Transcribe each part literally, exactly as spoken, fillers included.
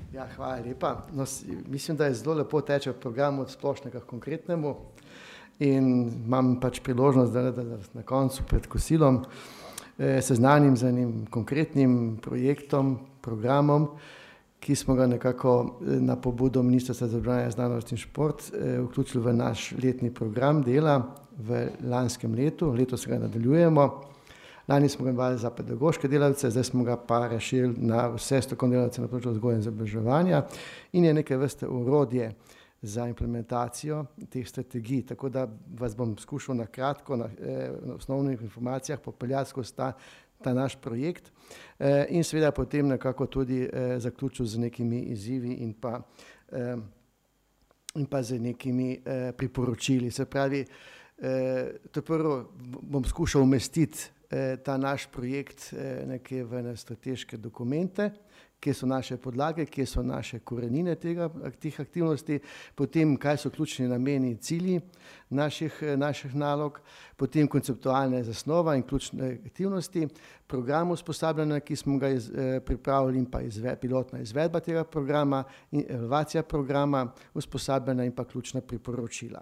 Ja, hvala lepa. No, mislim, da je zelo lepo teče program od splošnega k konkretnemu in imam pač priložnost, da, da, da na koncu pred kosilom eh, seznanim z enim konkretnim projektom, programom, ki smo ga nekako na pobudo Ministrstva za izobraževanje, znanost in šport eh, vključili v naš letni program dela v lanskem letu. Letos ga nadaljujemo. Lani smo ga imeli za pedagoške delavce, zdaj smo ga pa razširili na vse strokovne delavce na področju vzgoje in izobraževanja in je neke vrste orodje za implementacijo teh strategij. Tako da vas bom skušal na kratko, na, eh, na osnovnih informacijah popeljati skozi ta, ta naš projekt eh, in seveda potem nekako tudi eh, zaključil z nekimi izzivi in pa, eh, in pa z nekimi eh, priporočili. Se pravi, eh, to prvo bom skušal umestiti ta naš projekt nekje v strateške dokumente, kje so naše podlage, kje so naše korenine tega, teh aktivnosti, potem kaj so ključni nameni in cilji naših, naših nalog, potem konceptualne zasnova in ključne aktivnosti, program usposabljanja, ki smo ga iz, pripravili in pa izve, pilotna izvedba tega programa in evalvacija programa, usposabljanja in pa ključna priporočila.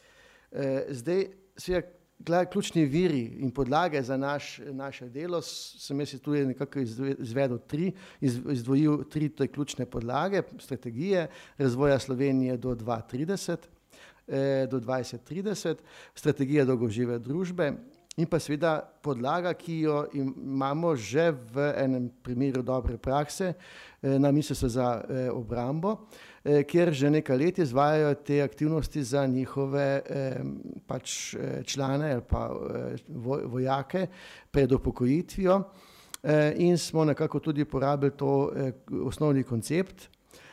Zdaj, seveda, ključni viri in podlage za naš, naše delo sem jaz tudi nekako izvedel tri, izdvojil tri te ključne podlage, strategije razvoja Slovenije do dva tisoč trideset, do dvajset trideset, strategija dolgožive družbe in pa seveda podlaga, ki jo imamo že v enem primeru dobre prakse na Ministrstvu za obrambo, kjer že nekaj let izvajajo te aktivnosti za njihove pač člane ali pa vojake pred upokojitvijo in smo nekako tudi porabili to osnovni koncept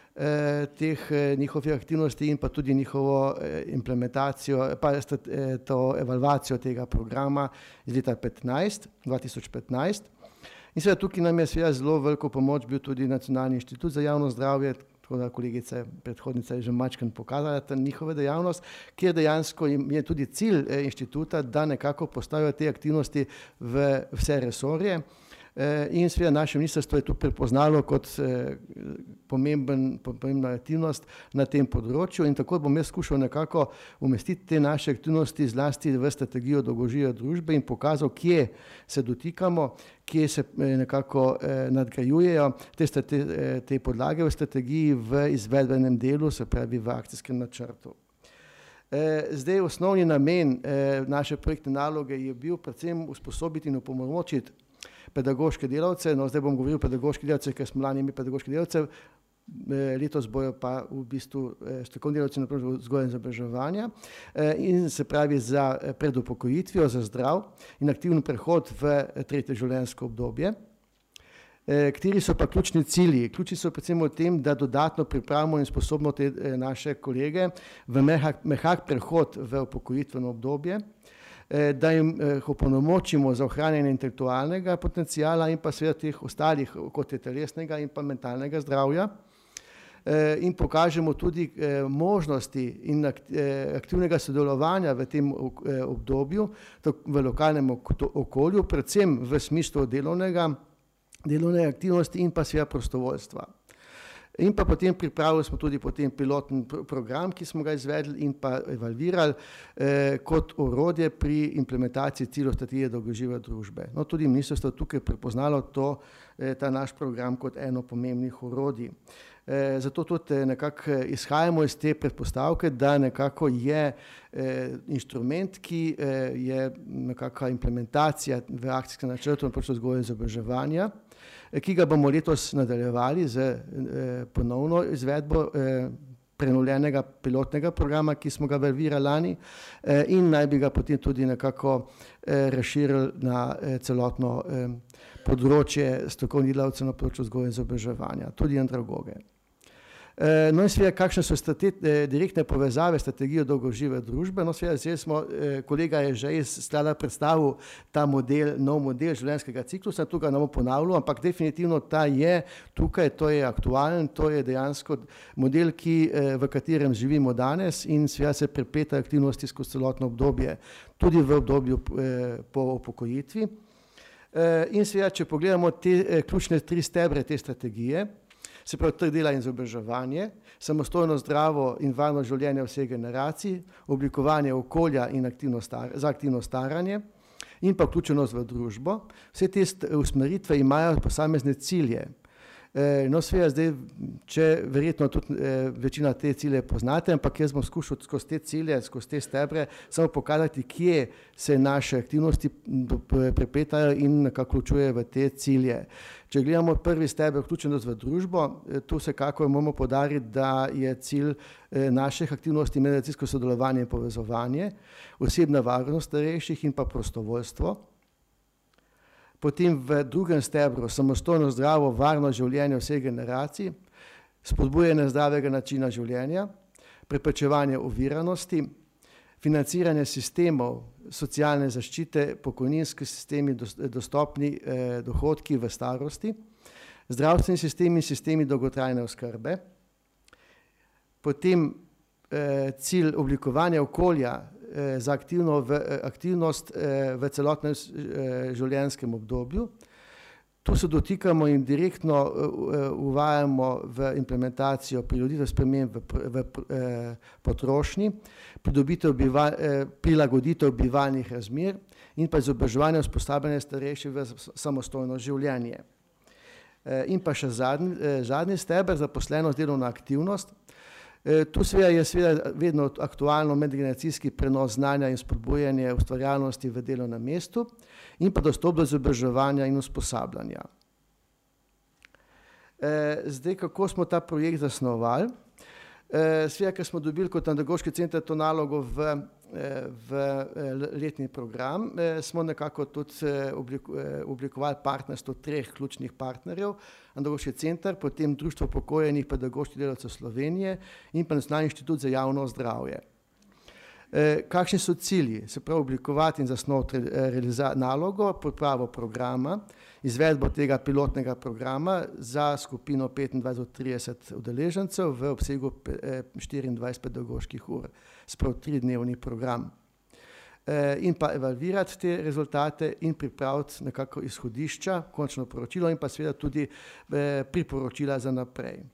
teh njihovih aktivnosti in pa tudi njihovo implementacijo, pa to evalvacijo tega programa iz leta petnajst, dva tisoč petnajst. In seveda tukaj nam je seveda zelo veliko pomoč bil tudi Nacionalni inštitut za javno zdravje, tako da kolegica predhodnica je že mačkeno pokazala ta njihova dejavnost, kjer dejansko je tudi cilj inštituta, da nekako postavijo te aktivnosti v vse resorje. In seveda naše ministrstvo je tu prepoznalo kot pomemben, pomembna aktivnost na tem področju in tako bom jaz skušal nekako umestiti te naše aktivnosti zlasti v strategijo dolgožive družbe in pokazal, kje se dotikamo, kje se nekako nadgrajujejo te, te, te podlage v strategiji v izvedbenem delu, se pravi v akcijskem načrtu. Zdaj, osnovni namen naše projektne naloge je bil predvsem usposobiti in opolnomočiti pedagoške delavce, no zdaj bom govoril o pedagoških delavcih, ker smo lani imeli pedagoške delavce, letos bojo pa v bistvu strokovni delavci na področju vzgoje in izobraževanja in se pravi za pred upokojitvijo, za zdrav in aktiven prehod v tretje življenjsko obdobje. Kateri so pa ključni cilji? Ključni so predvsem v tem, da dodatno pripravimo in sposobno te naše kolege v mehak, mehak prehod v upokojitveno obdobje, da jim opolnomočimo za ohranjanje intelektualnega potenciala in pa seveda teh ostalih, kot je telesnega in pa mentalnega zdravja. In pokažemo tudi možnosti in aktivnega sodelovanja v tem obdobju v lokalnem okolju, predvsem v smislu delovnega, delovne aktivnosti in pa seveda prostovoljstva. In pa potem pripravili smo tudi potem pilotni program, ki smo ga izvedli in pa evalvirali eh, kot orodje pri implementaciji ciljev strategije dolgožive družbe. No, tudi ministrstvo tukaj prepoznalo to, eh, ta naš program kot eno pomembnih orodij. Eh, zato tudi nekako izhajamo iz te predpostavke, da nekako je eh, inštrument, ki eh, je nekako implementacija v akcijskem načrtu na področju vzgoje in izobraževanja, ki ga bomo letos nadaljevali z eh, ponovno izvedbo eh, prenovljenega pilotnega programa, ki smo ga evalvirali lani eh, in naj bi ga potem tudi nekako eh, razširili na eh, celotno eh, področje strokovnih delavcev na področju vzgoje in izobraževanja, tudi andragoge. No in seveda, kakšne so direktne povezave s strategijo dolgožive družbe? No seveda, zdaj smo, kolega je že iz sklada predstavil ta model, nov model življenjskega ciklusa, tukaj ne bom ponavljal, ampak definitivno ta je tukaj, to je aktualen, to je dejansko model, ki, v katerem živimo danes in seveda se prepletajo aktivnosti skozi celotno obdobje, tudi v obdobju po upokojitvi. In seveda, če pogledamo te ključne tri stebre te strategije, se pravi trg dela in izobraževanje, samostojno, zdravo in varno življenje vseh generacij, oblikovanje okolja in aktivno star, za aktivno staranje in pa vključenost v družbo. Vse te usmeritve imajo posamezne cilje. No, seveda zdaj, če verjetno tudi večina te cilje poznate, ampak jaz bom skušal skozi te cilje, skozi te stebre, samo pokazati, kje se naše aktivnosti prepletajo in nekako vključujejo v te cilje. Če gledamo prvi steber, vključenost v družbo, tu vsekakor moramo poudariti, da je cilj naših aktivnosti medgeneracijsko sodelovanje in povezovanje, osebna varnost starejših in pa prostovoljstvo. Potem v drugem stebru samostojno, zdravo, varno življenje vseh generacij, spodbujanje zdravega načina življenja, preprečevanje oviranosti, financiranje sistemov socialne zaščite, pokojninski sistemi, dostopni eh, dohodki v starosti, zdravstveni sistemi in sistemi dolgotrajne oskrbe, potem eh, cilj oblikovanja okolja za aktivno v, aktivnost v celotnem življenjskem obdobju. Tu se dotikamo in direktno uvajamo v implementacijo prilagoditev sprememb v, v, v potrošnji, pridobitev biva, prilagoditev bivalnih razmer in pa izobraževanje usposabljanja starejših v samostojno življenje. In pa še zadnji, zadnji steber, zaposlenost, delovna aktivnost. Tu seveda je seveda vedno aktualno medgeneracijski prenos znanja in spodbujanje ustvarjalnosti v delovnem mestu in pa dostop do izobraževanja in usposabljanja. Zdaj, kako smo ta projekt zasnovali? Seveda, ker smo dobili kot Andragoški center to nalogo v, v letni program, smo nekako tudi oblikovali partnerstvo treh ključnih partnerjev, Andragoški center, potem Društvo upokojenih pedagoških delavcev Slovenije in pa Nacionalni inštitut za javno zdravje. Kakšni so cilji? Se pravi, oblikovati in zasnovati nalogo, pripravo programa, izvedbo tega pilotnega programa za skupino petindvajset do trideset udeležencev v obsegu štiriindvajset pedagoških ur, se pravi tridnevni program. In pa evalvirati te rezultate in pripraviti nekako izhodišča, končno poročilo in pa seveda tudi priporočila za naprej.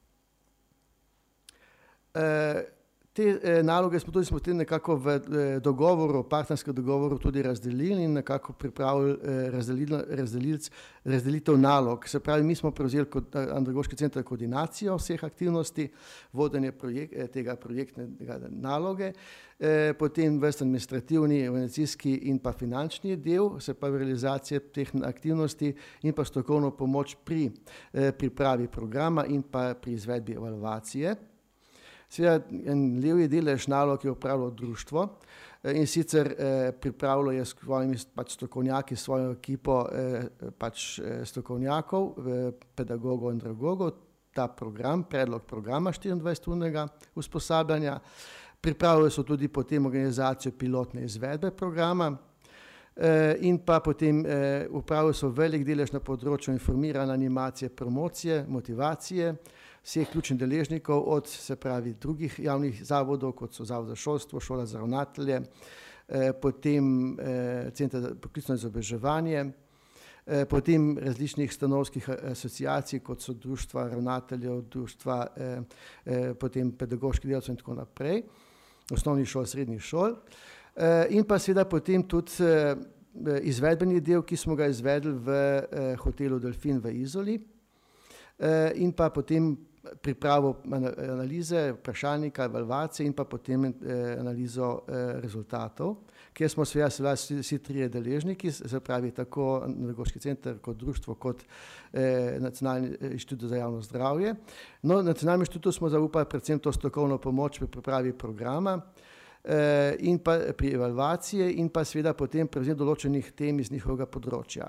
Te naloge smo tudi smo tudi nekako v dogovoru, partnerskem dogovoru tudi razdelili in nekako pripravili razdelitev nalog. Se pravi, mi smo prevzeli kot Andragoški center koordinacijo vseh aktivnosti, vodenje projek tega projektnega naloge, potem ves administrativni, organizacijski in pa finančni del, se pravi realizacije teh aktivnosti in pa strokovno pomoč pri pripravi programa in pa pri izvedbi evalvacije. Seveda, en levji delež nalog je upravilo društvo in sicer pripravilo je s svojimi pač strokovnjaki, svojo ekipo pač strokovnjakov, pedagogov in andragogov, ta program, predlog programa štiriindvajseturnega usposabljanja. Pripravili so tudi potem organizacijo pilotne izvedbe programa in pa potem upravili so velik delež na področju informiranja, animacije, promocije, motivacije vseh ključnih deležnikov od, se pravi, drugih javnih zavodov, kot so Zavod za šolstvo, Šola za ravnatelje, potem Center za poklicno izobraževanje, potem različnih stanovskih asociacij, kot so društva ravnateljev, društva, potem pedagoških delavcev in tako naprej, osnovnih šol, srednjih šol. In pa seveda potem tudi izvedbeni del, ki smo ga izvedli v hotelu Delfin v Izoli, in pa potem pripravo analize, vprašalnika, evalvacije in pa potem analizo rezultatov, kjer smo seveda vsi trije deležniki, se pravi tako Andragoški center kot društvo, kot Nacionalni inštitut za javno zdravje. No, Nacionalnemu inštitutu smo zaupali predvsem to strokovno pomoč pri pripravi programa in pa pri evalvaciji in pa seveda potem prevzem določenih tem iz njihovega področja.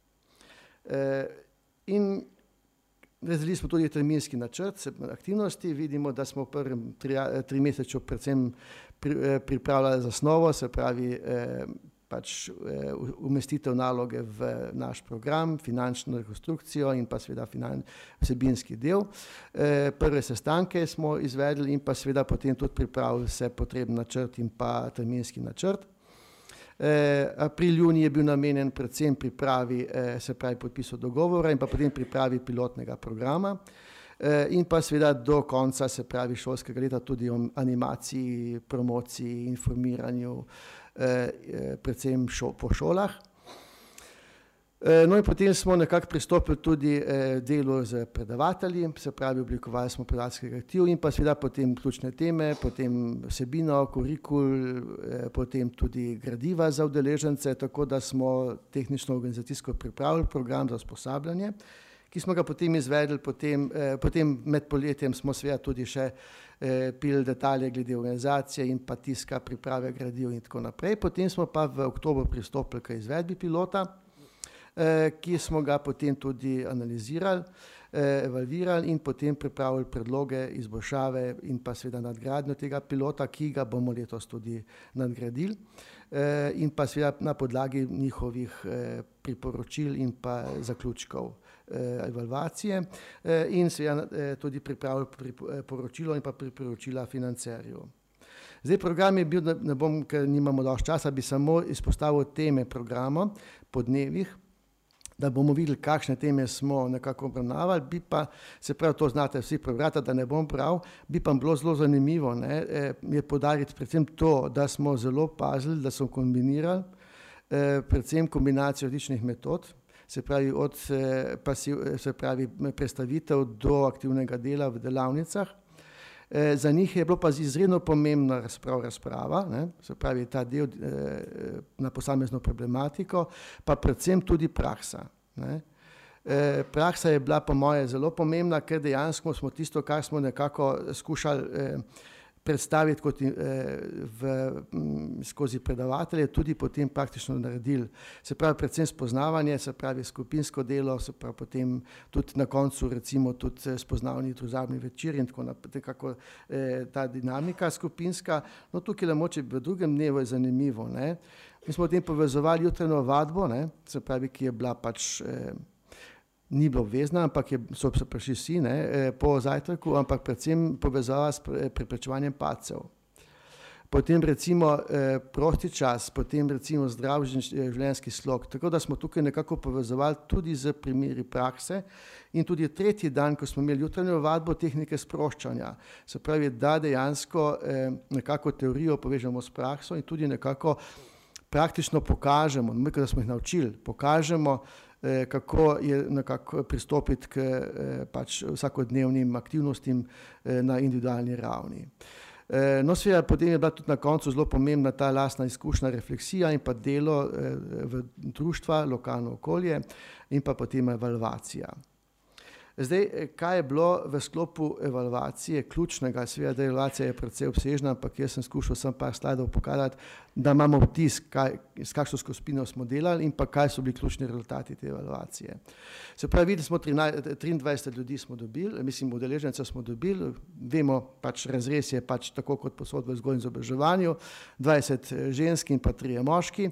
In razdelili smo tudi terminski načrt aktivnosti, vidimo, da smo v prvem trimesečju predvsem pripravljali zasnovo, se pravi pač umestitev naloge v naš program, finančno rekonstrukcijo in pa seveda vsebinski del. Prve sestanke smo izvedli in pa seveda potem tudi pripravili vse potrebni načrt in pa terminski načrt. April, junij je bil namenjen predvsem pripravi, se pravi podpisu dogovora in pa potem pripravi pilotnega programa. in pa seveda do konca, se pravi šolskega leta, tudi o animaciji, promociji, informiranju, predvsem šo, po šolah. No in potem smo nekako pristopili tudi delu z predavatelji, se pravi oblikovali smo predavateljski kolektiv in pa seveda potem ključne teme, potem vsebino, kurikul, potem tudi gradiva za udeležence, tako da smo tehnično-organizacijsko pripravili program za usposabljanje, ki smo ga potem izvedli, potem, potem med poletjem smo seveda tudi še pili detalje glede organizacije in pa tiska, priprave gradiv in tako naprej. Potem smo pa v oktobru pristopili k izvedbi pilota, ki smo ga potem tudi analizirali, evalvirali in potem pripravili predloge, izboljšave in pa seveda nadgradnjo tega pilota, ki ga bomo letos tudi nadgradili in pa seveda na podlagi njihovih priporočil in pa zaključkov evalvacije in seveda tudi pripravili priporočilo in pa priporočila financerju. Zdaj program je bil, ne bom, ker nimamo dosti časa, bi samo izpostavil teme programa po dnevih, da bomo videli, kakšne teme smo nekako obravnavali, bi pa, se pravi, to znate vsi prebrati, da ne bom prav, bi pa bilo zelo zanimivo, ne, je podariti predvsem to, da smo zelo pazili, da smo kombinirali predvsem kombinacijo različnih metod, se pravi od pasiv, se pravi predstavitev do aktivnega dela v delavnicah. Za njih je bilo pa izredno pomembna razprava, razprava, ne, se pravi ta del eh, na posamezno problematiko, pa predvsem tudi praksa. Ne. Eh, praksa je bila po moje zelo pomembna, ker dejansko smo tisto, kar smo nekako skušali eh, predstaviti kot, eh, v, m, skozi predavatelje, tudi potem praktično naredili. Se pravi predvsem spoznavanje, se pravi skupinsko delo, se pravi potem tudi na koncu recimo tudi spoznavni družabni večer in tako naprej, kako eh, ta dinamika skupinska. No tukaj le moče v drugem dnevu je zanimivo, ne. Mi smo potem povezovali jutranjo vadbo, ne, se pravi, ki je bila pač eh, ni bilo obvezna, ampak je, so se prišli vsi ne, po zajtrku, ampak predvsem povezava s preprečevanjem padcev. Potem recimo eh, prosti čas, potem recimo zdrav življenjski slog, tako da smo tukaj nekako povezovali tudi z primeri prakse in tudi tretji dan, ko smo imeli jutranjo vadbo, tehnike sproščanja, se pravi, da dejansko eh, nekako teorijo povežemo s prakso in tudi nekako praktično pokažemo, nekaj, da smo jih naučili, pokažemo, kako je nekako pristopiti k pač vsakodnevnim aktivnostim na individualni ravni. No, seveda potem je bila tudi na koncu zelo pomembna ta lastna izkušnja, refleksija in pa delo v društva, lokalno okolje in pa potem evalvacija. Zdaj, kaj je bilo v sklopu evalvacije ključnega, seveda evalvacija je precej obsežna, ampak jaz sem skušal sem par slajdov pokazati, da imamo vtis, kaj, s kakšno skupino smo delali in pa kaj so bili ključni rezultati te evalvacije. Se pravi, videli smo triindvajset ljudi smo dobili, mislim, udeležencev smo dobili, vemo, pač razrez je pač tako kot posod v vzgoji in izobraževanju, dvajset žensk in pa trije moški.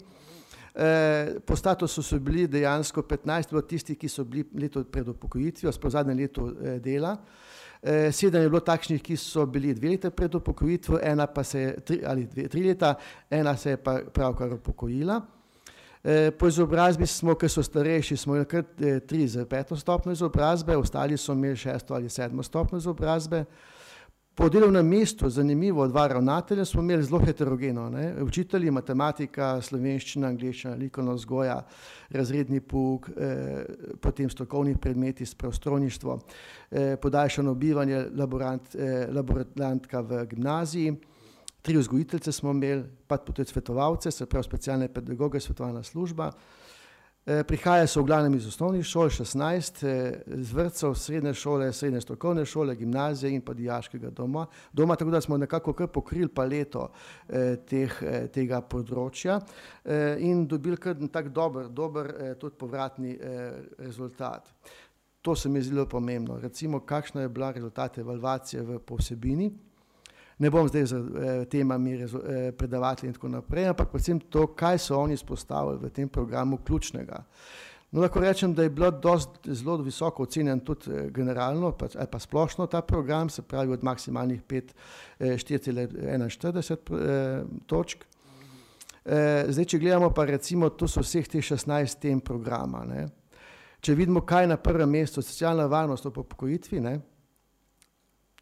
Eh, po statusu so bili dejansko petnajst bilo tisti, ki so bili leto pred upokojitvijo, sploh v zadnjem letu eh, dela. Eh, sedem je bilo takšnih, ki so bili dve leta pred upokojitvijo, ena pa se je, tri, ali dve, tri leta, ena se je pa pravkar upokojila. Eh, po izobrazbi smo, ker so starejši, smo imeli kar eh, tri z peto stopnjo izobrazbe, ostali so imeli šesto ali sedmo stopnjo izobrazbe. Po delovnem mestu, zanimivo, dva ravnatelja smo imeli zelo heterogeno, ne? Učitelji, matematika, slovenščina, angleščina, likovna vzgoja, razredni pouk, eh, potem strokovni predmeti, sprostrojništvo, eh, podaljšano bivanje, laborant, eh, laborantka v gimnaziji, tri vzgojiteljice smo imeli, pa tudi svetovalce, se pravi specialne pedagoge, svetovalna služba. Prihajajo so v glavnem iz osnovnih šol, šestnajst, z vrtcev, srednje šole, srednje strokovne šole, gimnazije in pa dijaškega doma. Doma, tako da smo nekako kar pokrili paleto eh, teh, eh, tega področja eh, in dobili kar tak dober, dober eh, tudi povratni eh, rezultat. To se mi je zelo pomembno. Recimo, kakšna je bila rezultat evalvacije v povsebini. Ne bom zdaj z eh, temami eh, predavatelji in tako naprej, ampak predvsem to, kaj so oni izpostavili v tem programu ključnega. No, lahko rečem, da je bilo dosti zelo visoko ocenjen tudi eh, generalno, pa, ali pa splošno ta program, se pravi od maksimalnih pet, eh, štiri cele enainštirideset eh, točk. Eh, zdaj, če gledamo pa recimo, to so vseh teh šestnajst tem programa, ne. Če vidimo, kaj je na prvem mestu, socialna varnost ob upokojitvi, ne,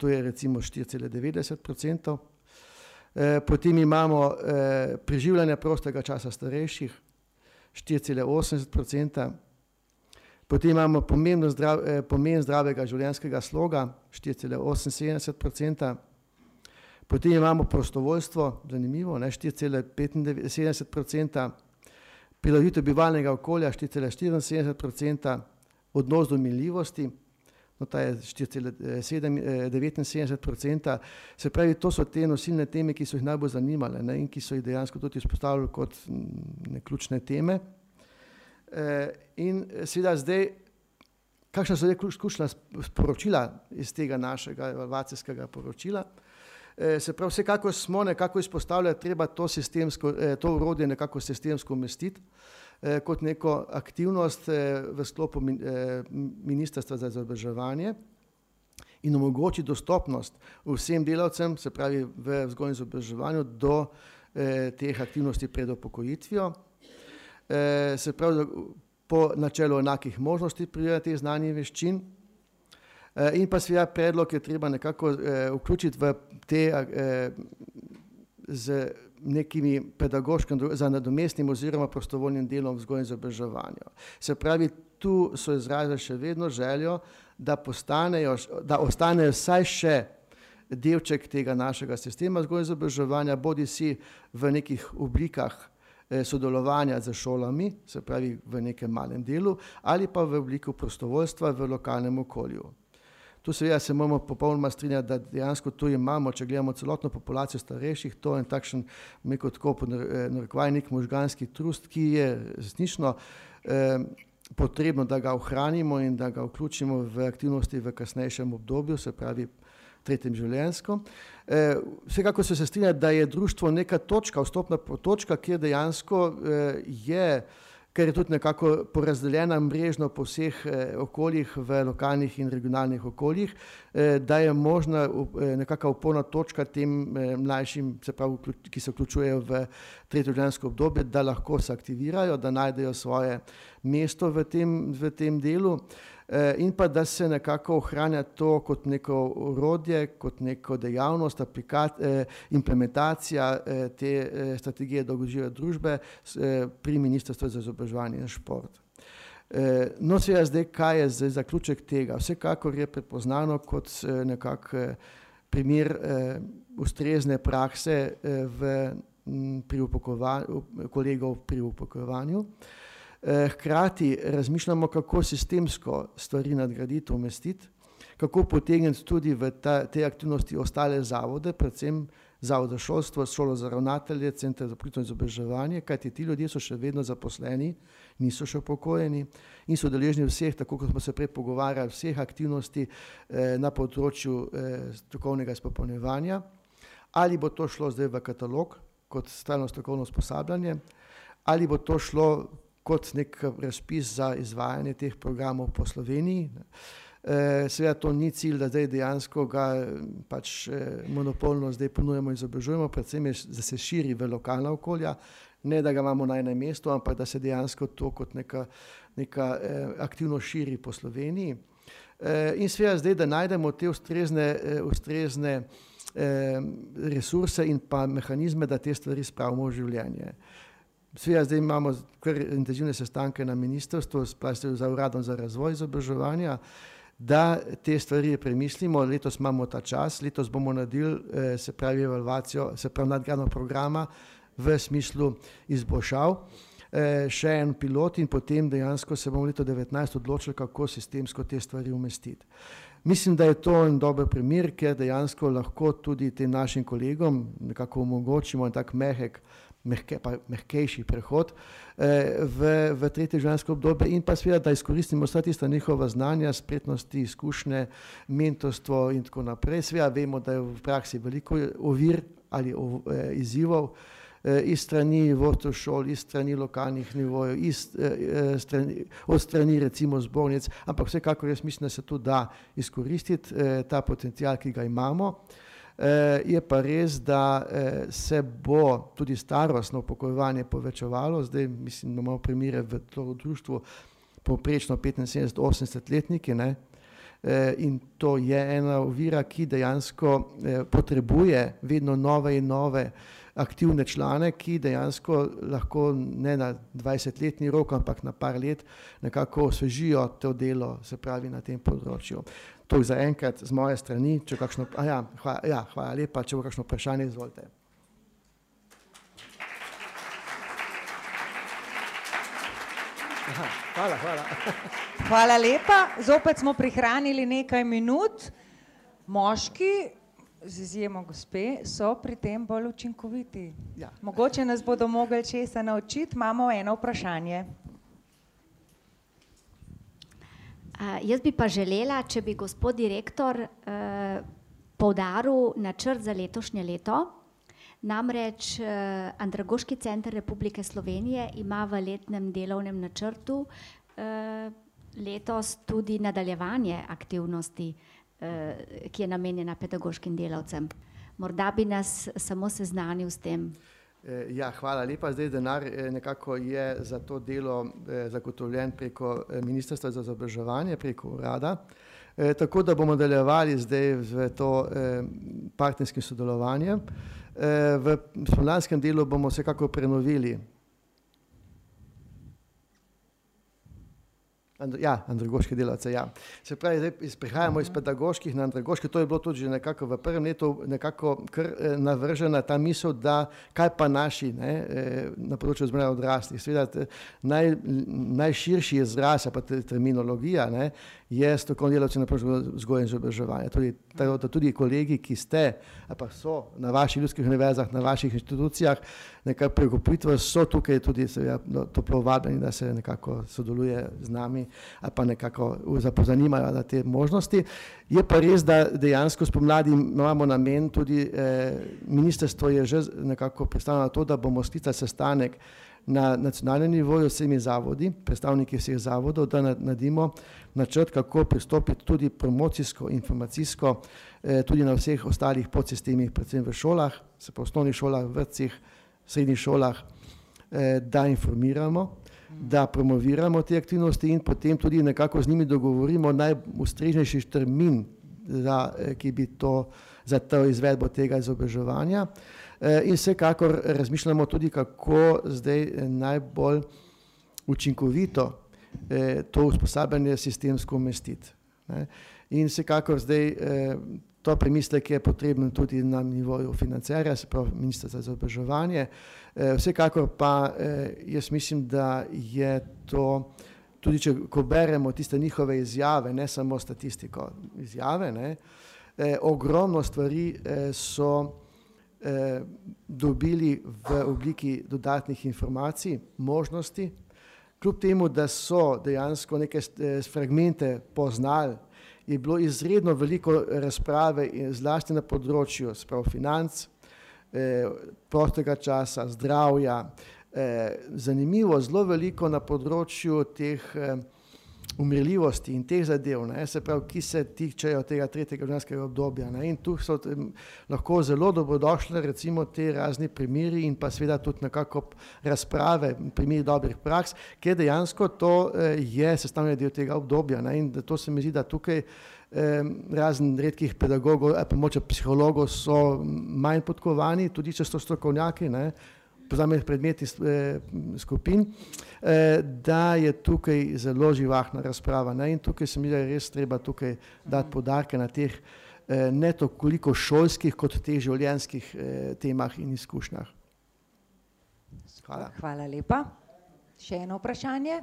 to je recimo štiri cele devetdeset procenta. Potem imamo preživljanje prostega časa starejših, štiri cele osemdeset procenta. Potem imamo zdrav, pomen zdravega življenjskega sloga, štiri cele oseminsedemdeset procenta. Potem imamo prostovoljstvo, zanimivo, štiri cele petinsedemdeset procenta. Prilagoditev bivalnega okolja, štiri cele štiriinsedemdeset procenta. Odnos do minljivosti, no, ta je štiri cele devetinsedemdeset procenta. Se pravi, to so te nosilne teme, ki so jih najbolj zanimale, ne, in ki so jih dejansko tudi izpostavili kot ne, ključne teme. E, in seveda zdaj, kakšna so zdaj ključna sporočila iz tega našega evalvacijskega poročila? E, se pravi, vsekako smo nekako izpostavljali, treba to, sistemsko, to urodje nekako sistemsko umestiti kot neko aktivnost v sklopu Ministrstva za izobraževanje in omogoči dostopnost vsem delavcem, se pravi v vzgoji in izobraževanju, do teh aktivnosti pred upokojitvijo. Se pravi, po načelu enakih možnosti pridobivanja teh znanj in veščin. In pa seveda predlog je treba nekako vključiti v te z nekimi pedagoškim za nadomestnim oziroma prostovoljnim delom vzgoje in izobraževanja. Se pravi, tu so izrazili še vedno željo, da postanejo, da ostanejo vsaj še delček tega našega sistema vzgoje in izobraževanja, bodi si v nekih oblikah sodelovanja z šolami, se pravi v nekem malem delu, ali pa v obliku prostovoljstva v lokalnem okolju. Tu seveda se moramo popolnoma strinjati, da dejansko tu imamo, če gledamo celotno populacijo starejših, to je takšen, neko tako narekovaj nek možganski trust, ki je resnično eh, potrebno, da ga ohranimo in da ga vključimo v aktivnosti v kasnejšem obdobju, se pravi tretjem življenjskom. Eh, vsekako se se strinja, da je društvo neka točka, vstopna točka, kjer dejansko eh, je ker je tudi nekako porazdeljena mrežno po vseh eh, okoljih v lokalnih in regionalnih okoljih, eh, da je možna eh, nekakva oporna točka tem eh, mlajšim, se pravi, ki se vključujejo v tretje življenjsko obdobje, da lahko se aktivirajo, da najdejo svoje mesto v tem, v tem delu eh, in pa da se nekako ohranja to kot neko orodje, kot neko dejavnost, aplikat, eh, implementacija eh, te eh, strategije dolgožive družbe eh, pri Ministrstvu za izobraževanje in šport. Eh, no, seveda zdaj, kaj je zdaj zaključek tega? Vsekakor je prepoznano kot eh, nekak eh, primer eh, ustrezne prakse eh, v, m, pri upokovanju, kolegov pri upokovanju. Hkrati razmišljamo, kako sistemsko stvari nadgraditi, umestiti, kako potegniti tudi v ta, te aktivnosti ostale zavode, predvsem Zavod za šolstvo, šolo za ravnatelje, Center za poklicno izobraževanje, kajti ti ljudje so še vedno zaposleni, niso še upokojeni in so deležni vseh, tako kot smo se prej pogovarjali, vseh aktivnosti eh, na področju eh, strokovnega izpopolnjevanja. Ali bo to šlo zdaj v katalog kot stalno strokovno usposabljanje, ali bo to šlo kot nek razpis za izvajanje teh programov po Sloveniji. E, seveda to ni cilj, da zdaj dejansko ga pač monopolno zdaj ponujemo in izobražujemo, predvsem je, da se širi v lokalna okolja, ne da ga imamo na enem mestu, ampak da se dejansko to kot neka, neka eh, aktivno širi po Sloveniji. E, in seveda zdaj, da najdemo te ustrezne, eh, ustrezne eh, resurse in pa mehanizme, da te stvari spravimo v življenje. Seveda zdaj imamo kar intenzivne sestanke na ministrstvu za uradom za razvoj izobraževanja, da te stvari premislimo. Letos imamo ta čas, letos bomo naredili, se pravi, evalvacijo, se pravi, nadgradnjo programa v smislu izboljšav. Še en pilot in potem dejansko se bomo leto devetnajst odločili, kako sistemsko te stvari umestiti. Mislim, da je to en dober primer, ker dejansko lahko tudi tem našim kolegom nekako omogočimo en tak mehek, mehke, pa mehkejši prehod eh, v, v tretje življenjsko obdobje in pa seveda, da izkoristimo vsa tista njihova znanja, spretnosti, izkušnje, mentorstvo in tako naprej. Seveda vemo, da je v praksi veliko ovir ali ov, eh, izzivov eh, iz strani vodstev šol, iz strani lokalnih nivojev, iz eh, strani, od strani recimo zbornic, ampak vsekakor jaz mislim, da se tu da izkoristiti eh, ta potencial, ki ga imamo. Je pa res, da se bo tudi starostno upokojevanje povečevalo. Zdaj mislim, da imamo primere v društvu poprečno petinsedemdeset osemdeset letniki, ne, in to je ena ovira, ki dejansko potrebuje vedno nove in nove aktivne člane, ki dejansko lahko ne na dvajsetletni rok, ampak na par let nekako osvežijo to delo, se pravi na tem področju. To je za enkrat z moje strani, če kakšno, a ja, hvala, ja, hvala lepa, če bo kakšno vprašanje, izvolite. Aha, hvala, hvala. Hvala lepa, zopet smo prihranili nekaj minut. Moški, z izjemo gospe, so pri tem bolj učinkoviti. Ja. Mogoče nas bodo mogli česa naučiti, imamo eno vprašanje. Uh, jaz bi pa želela, če bi gospod direktor uh, poudaril načrt za letošnje leto. Namreč uh, Andragoški center Republike Slovenije ima v letnem delovnem načrtu uh, letos tudi nadaljevanje aktivnosti, uh, ki je namenjena pedagoškim delavcem. Morda bi nas samo seznanil s tem. Ja, hvala lepa. Zdaj denar nekako je za to delo zagotovljen preko Ministrstva za izobraževanje, preko urada. E, tako da bomo nadaljevali zdaj v to e, partnerskim sodelovanjem. E, v spomladanskem delu bomo vsekako prenovili. And, ja, andragoške delavce, ja. Se pravi, zdaj prihajamo iz pedagoških na andragoške, to je bilo tudi že nekako v prvem letu nekako kar eh, navržena ta misel, da kaj pa naši ne, eh, na področju vzgojanja odraslih. Seveda naj, najširši izraz, pa terminologija, ne, je strokovni delavci na področju vzgoje in izobraževanja. Tudi, tudi kolegi, ki ste, pa so na vaših ljudskih univerzah, na vaših inštitucijah, nekako pregovorite, so tukaj tudi seveda toplo vabljeni, da se nekako sodeluje z nami ali pa nekako zapozanimajo na te možnosti. Je pa res, da dejansko spomladi imamo namen, tudi eh, ministrstvo je že nekako predstavljeno to, da bomo sklicali sestanek na nacionalnem nivoju s vsemi zavodi, predstavniki vseh zavodov, da naredimo načrt, kako pristopiti tudi promocijsko, informacijsko, eh, tudi na vseh ostalih podsistemih, predvsem v šolah, se pa v osnovnih šolah, vrtcih, srednjih šolah, eh, da informiramo, da promoviramo te aktivnosti in potem tudi nekako z njimi dogovorimo najustreznejši termin, za, ki bi to, za to izvedbo tega izobraževanja. In vsekakor razmišljamo tudi, kako zdaj najbolj učinkovito to usposabljanje sistemsko umestiti. In vsekakor zdaj to premislek je potreben tudi na nivoju financerja, se pravi Ministrstva za izobraževanje. Vsekakor pa jaz mislim, da je to, tudi če ko beremo tiste njihove izjave, ne samo statistiko, izjave, ne, ogromno stvari so dobili v obliki dodatnih informacij, možnosti, kljub temu, da so dejansko neke fragmente poznali, je bilo izredno veliko razprave zlasti na področju sprav financ, eh, prostega časa, zdravja, eh, zanimivo, zelo veliko na področju teh eh, umrljivosti in teh zadev, ne, se pravi, ki se tičejo tega tretjega življenjskega obdobja. Ne, in tu so tem, lahko zelo dobrodošle recimo te razni primeri in pa seveda tudi nekako razprave, primeri dobrih praks, ker dejansko to eh, je sestavni del tega obdobja. Ne, in to se mi zdi, da tukaj eh, razen redkih pedagogov, pa moče psihologov so manj podkovani, tudi če so strokovnjaki, ne, posameznih predmetnih skupin, da je tukaj zelo živahna razprava. Ne? In tukaj se mi zdi, da je res treba tukaj dati poudarke na teh ne toliko šolskih, kot teh življenjskih temah in izkušnjah. Hvala. Hvala lepa. Še eno vprašanje?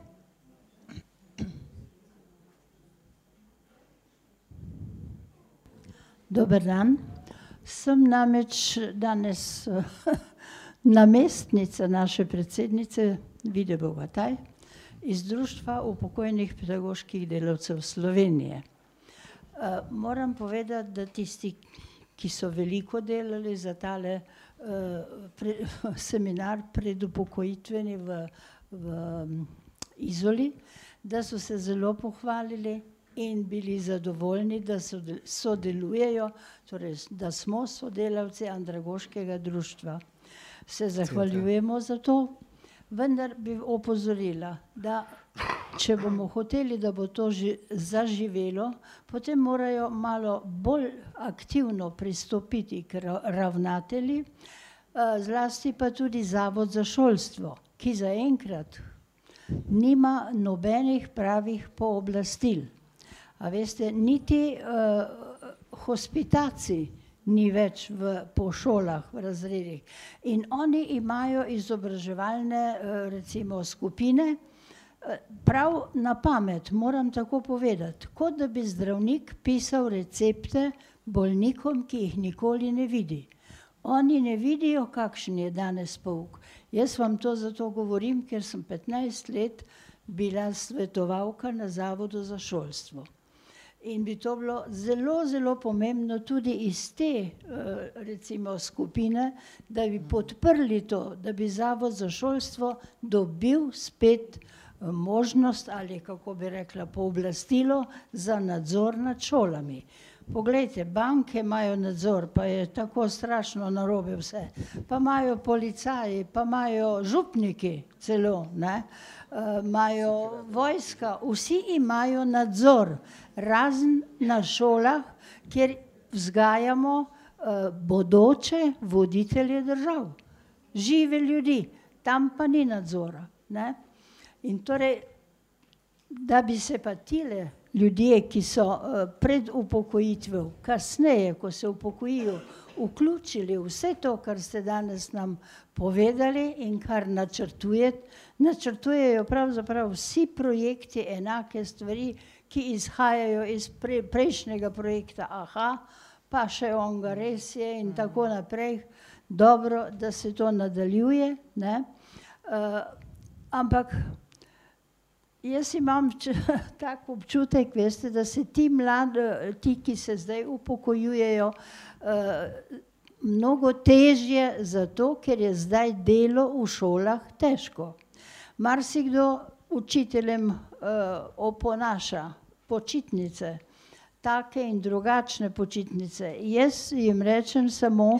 Dober dan. Sem namreč danes namestnica naše predsednice Vide Bogataj iz Društva upokojenih pedagoških delavcev Slovenije. Uh, moram povedati, da tisti, ki so veliko delali za tale uh, pre, seminar predupokojitveni v, v um, Izoli, da so se zelo pohvalili in bili zadovoljni, da sodelujejo, torej, da smo sodelavci Andragoškega društva. Se zahvaljujemo za to, vendar bi opozorila, da če bomo hoteli, da bo to zaživelo, potem morajo malo bolj aktivno pristopiti k ravnatelji, zlasti pa tudi Zavod za šolstvo, ki zaenkrat nima nobenih pravih pooblastil. A veste, niti hospitacij ni več v, po šolah, v razredih. In oni imajo izobraževalne, recimo, skupine, prav na pamet, moram tako povedati, kot da bi zdravnik pisal recepte bolnikom, ki jih nikoli ne vidi. Oni ne vidijo, kakšen je danes pouk. Jaz vam to zato govorim, ker sem petnajst let bila svetovalka na Zavodu za šolstvo. In bi to bilo zelo, zelo pomembno tudi iz te, recimo, skupine, da bi podprli to, da bi Zavod za šolstvo dobil spet možnost ali, kako bi rekla, pooblastilo za nadzor nad šolami. Poglejte, banke imajo nadzor, pa je tako strašno narobe vse. Pa imajo policaji, pa imajo župniki celo, ne? Imajo vojska, vsi imajo nadzor, razen na šolah, kjer vzgajamo bodoče voditelje držav, žive ljudi, tam pa ni nadzora, ne? In torej, da bi se pa tile ljudje, ki so pred upokojitvijo, kasneje, ko se upokojijo, vključili vse to, kar ste danes nam povedali in kar načrtujete, načrtujejo pravzaprav vsi projekti enake stvari, ki izhajajo iz pre, prejšnjega projekta Aha, pa še onga res je in tako naprej. Dobro, da se to nadaljuje, ne? Uh, ampak jaz imam tak občutek, veste, da se ti mladi, ti, ki se zdaj upokojujejo, mnogo težje zato, ker je zdaj delo v šolah težko. Marsikdo učiteljem oponaša počitnice, take in drugačne počitnice. Jaz jim rečem samo,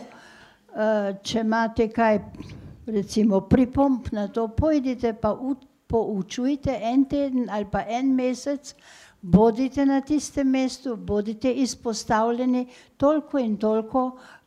če imate kaj, recimo, pripomb na to, pojdite pa v poučujte en teden ali pa en mesec, bodite na tistem mestu, bodite izpostavljeni toliko in toliko,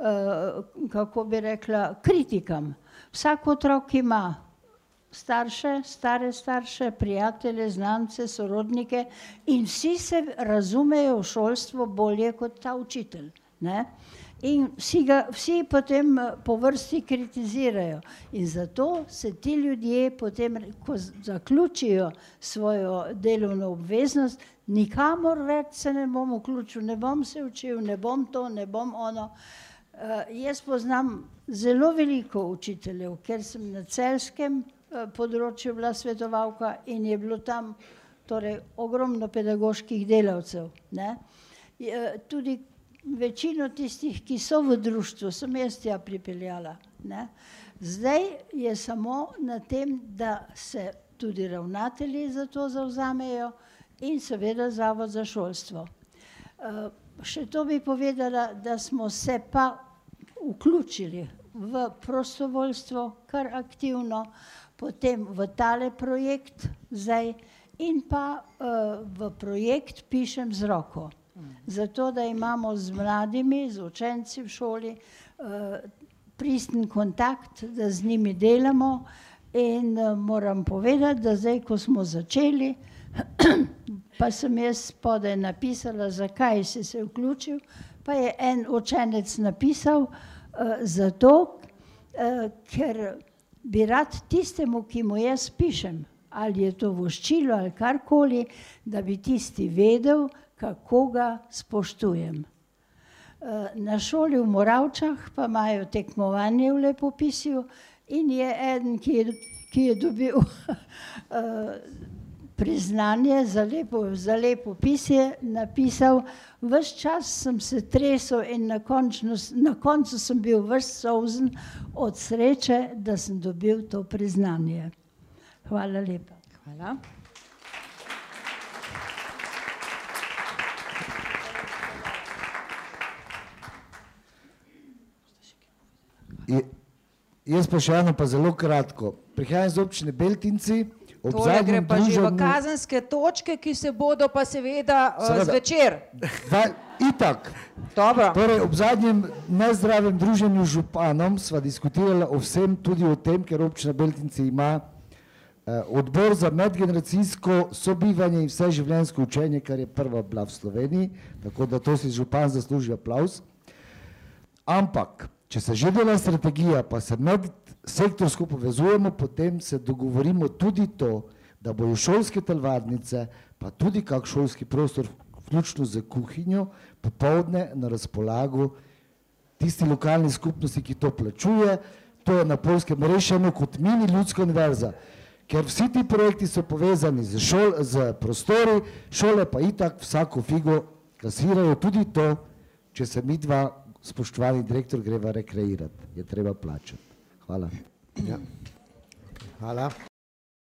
kako bi rekla, kritikam. Vsak otrok ima starše, stare starše, prijatelje, znance, sorodnike in vsi se razumejo v šolstvo bolje kot ta učitelj, ne? In vsi, ga, vsi potem po vrsti kritizirajo. In zato se ti ljudje potem, ko zaključijo svojo delovno obveznost, nikamor več se ne bom vključil, ne bom se učil, ne bom to, ne bom ono. Uh, jaz poznam zelo veliko učiteljev, ker sem na celjskem uh, področju bila svetovalka in je bilo tam torej ogromno pedagoških delavcev, ne? Uh, tudi večino tistih, ki so v društvu, sem jaz tja pripeljala, ne? Zdaj je samo na tem, da se tudi ravnatelji za to zavzamejo in seveda Zavod za šolstvo. Uh, še to bi povedala, da smo se pa vključili v prostovoljstvo kar aktivno, potem v tale projekt zdaj in pa uh, v projekt Pišem z roko. Zato, da imamo z mladimi, z učenci v šoli pristen kontakt, da z njimi delamo in moram povedati, da zdaj, ko smo začeli, pa sem jaz spodaj napisala, zakaj si se vključil, pa je en učenec napisal, zato, ker bi rad tistemu, ki mu jaz pišem, ali je to voščilo ali karkoli, da bi tisti vedel, kako ga spoštujem. Na šoli v Moravčah pa imajo tekmovanje v lepopisju in je eden, ki je, ki je dobil priznanje za lepo, za lepopisje, napisal, ves čas sem se tresel in na, končno, na koncu sem bil ves solzen od sreče, da sem dobil to priznanje. Hvala lepa. Hvala. Jaz pa še eno pa zelo kratko. Prihajam iz občine Beltinci, Tole gre pa že v kazenske točke, ki se bodo pa seveda zvečer. Itak. Torej, ob zadnjem nezdravem druženju z županom sva diskutirala o vsem, tudi o tem, ker občina Beltinci ima odbor za medgeneracijsko sobivanje in vseživljenjsko učenje, kar je prva bila v Sloveniji, tako da to si župan zasluži aplavz. Ampak, če se že dela strategija, pa se medsektorsko povezujemo, potem se dogovorimo tudi to, da bojo šolske telovadnice, pa tudi kak šolski prostor, vključno z kuhinjo, popoldne na razpolago tisti lokalni skupnosti, ki to plačuje. To je na Poljskem rešeno kot mini ljudska univerza, ker vsi ti projekti so povezani z, šol, z prostori, šole pa itak vsako figo kasirajo, tudi to, če se mi dva, spoštovani direktor, greva rekreirati, je treba plačati. Hvala. Ja. Hvala.